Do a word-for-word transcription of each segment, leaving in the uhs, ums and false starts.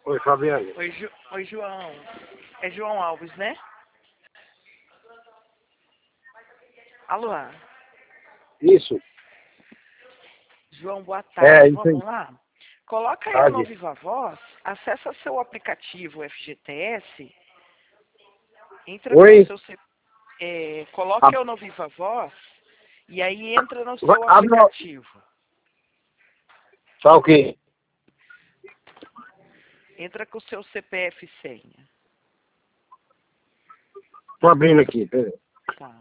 Oi, Fabiane. Oi, Ju... Oi, João. É João Alves, né? Alô? Isso. João, boa É, tarde. isso aí. Vamos lá? Coloca aí no Tarde. Viva Voz, acessa seu aplicativo F G T S, entra com o Oi. seu... C- É, coloca A- eu no Viva Voz e aí entra no vai- seu Abre o... aplicativo. Só o quê? Entra com o seu C P F e senha. Tô abrindo aqui, peraí. Tá.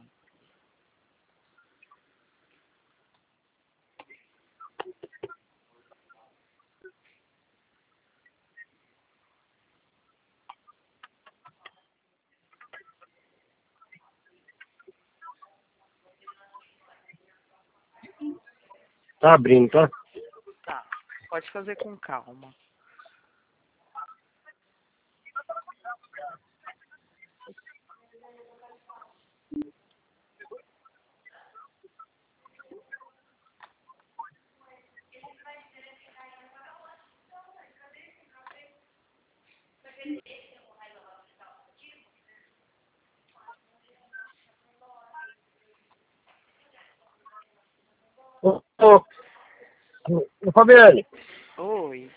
Tá abrindo, tá? Tá. Pode fazer com calma. Ô, ô, ô, Fabiane, Oi.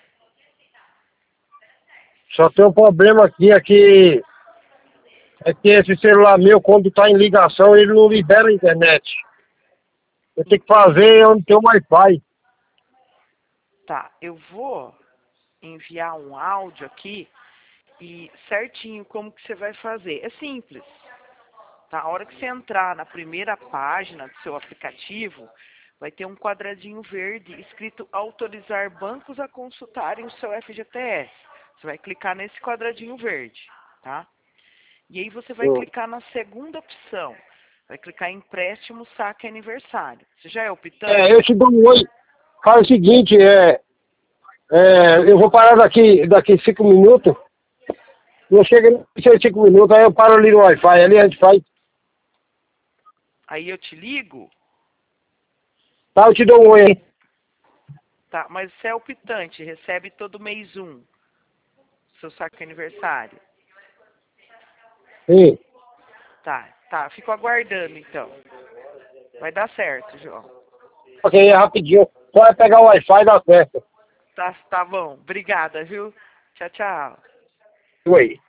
só tem um problema aqui, é que, é que esse celular meu, quando tá em ligação, ele não libera a internet. Eu tenho que fazer onde tem o Wi-Fi. Tá. Eu vou enviar um áudio aqui e certinho como que você vai fazer. É simples. Tá? A hora que você entrar na primeira página do seu aplicativo, vai ter um quadradinho verde escrito autorizar bancos a consultarem o seu F G T S. Você vai clicar nesse quadradinho verde, tá? E aí você vai Hum. clicar na segunda opção. Vai clicar em empréstimo, saque e aniversário. Você já é É, eu optante? te dou um oi. Fala o seguinte, é, é, eu vou parar daqui, daqui cinco minutos. Não chega nem cinco minutos, aí eu paro ali no Wi-Fi, ali a gente faz. Aí eu te ligo? Tá, eu te dou um oi aí. Tá, mas você é optante, recebe todo mês um, seu saque e aniversário. Sim. Tá, tá, fico aguardando então. Vai dar certo, João. Ok, é rapidinho. Só é pegar o Wi-Fi e dar certo. Tá, tá bom. Obrigada, viu? Tchau, tchau. Oi.